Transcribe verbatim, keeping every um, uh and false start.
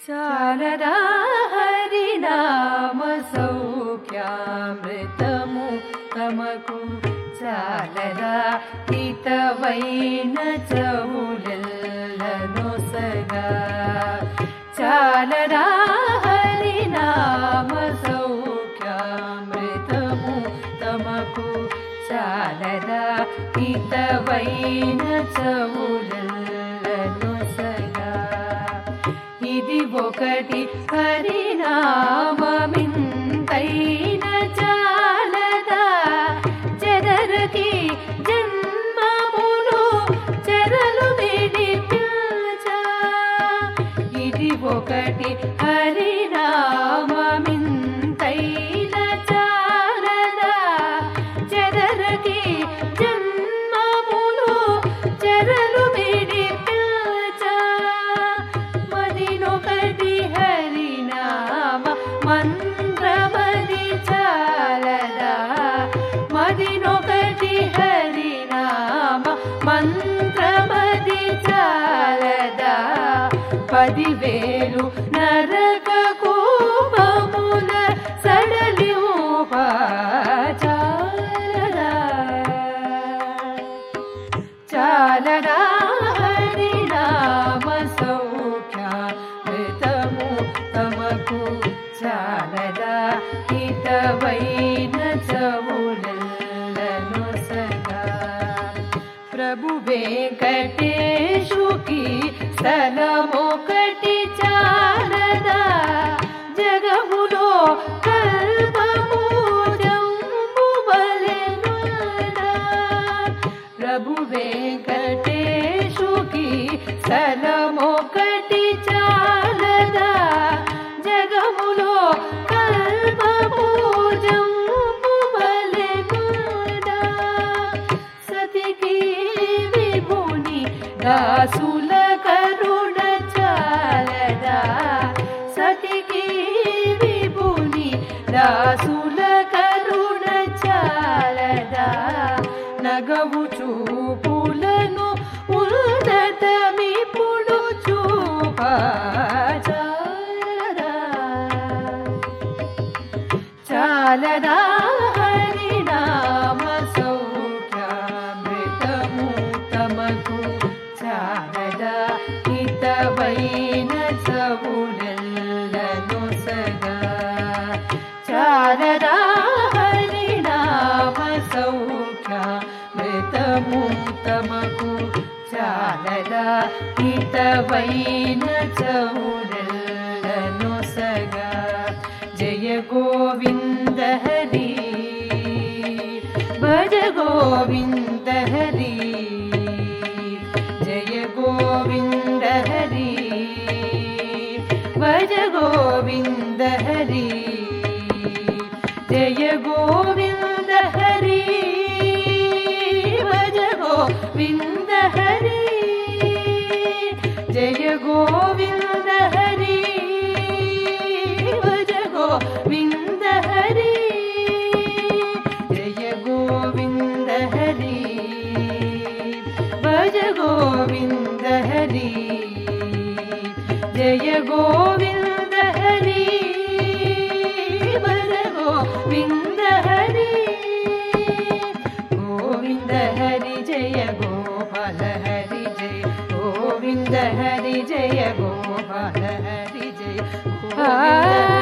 చాలదా హరినామ సౌఖ్యామృతము తమకు చాలదా హితవైన చెవులెల్లనొసగా చాలదా హరినామ సౌఖ్యామృతము తమకు చాలదా హితవైన చెవులెల్లనొసగా ఇది ఒకటి హరినామమింతైన చాలదా చెదరకి జన్మములు చెరలు విడిపించా ఇది ఒకటి హరినామమింతైన చాలదా చెదరకి జన్మములు చెరలు విడిపించా మదినొకటి హరినామ మంత్రమది చాలదా మదినొకటి హరినామ మంత్రమది చాలదా పదివేలు నరక కూపముల సడలింప చాలదా చాలదా హరినామ సౌఖ్యామృతము తమకు చాలదా హితవైన చెవులెల్లనొసగా ప్రభు వెంకటేశుకి స్థలమొకటి చాలదా జగములో కల్పము జంబువలెనుదా ప్రభు వెంకటేశుకి స్థలమొకటి చాలదా జగములో కల్పము జంబువలెనుదా సతికి విభుని దాసుల కరుణ చాలదా సతికి విభుని దాసుల కరుణ చాలదా నగవు చూపులను ఉన్నతమిప్పుడు చూప చాలదా చాలదా హరినామ సౌఖ్యామృతము తమకు చాలదా హితవైన చెవులెల్లనొసగా చాలదా హరినామ సౌఖ్యామృతము తమకు చాలదా హితవైన చెవులెల్లనొసగా జయ గోవింద హరి భజ గోవింద హరి జయ గోవింద హరి భజ గోవింద హరి జయ గోవింద హరి భజ గోవింద హరి జయ గోవింద హరి భజ గోవింద హరి జయ గోవింద హరి భజ గోవింద హరి జయ గోవింద హరి భజ గోవింద హరి గోవింద హరి జయ గోపాల హరి జయ గోవింద హరి జయ గోపాల హరి జయ గోవింద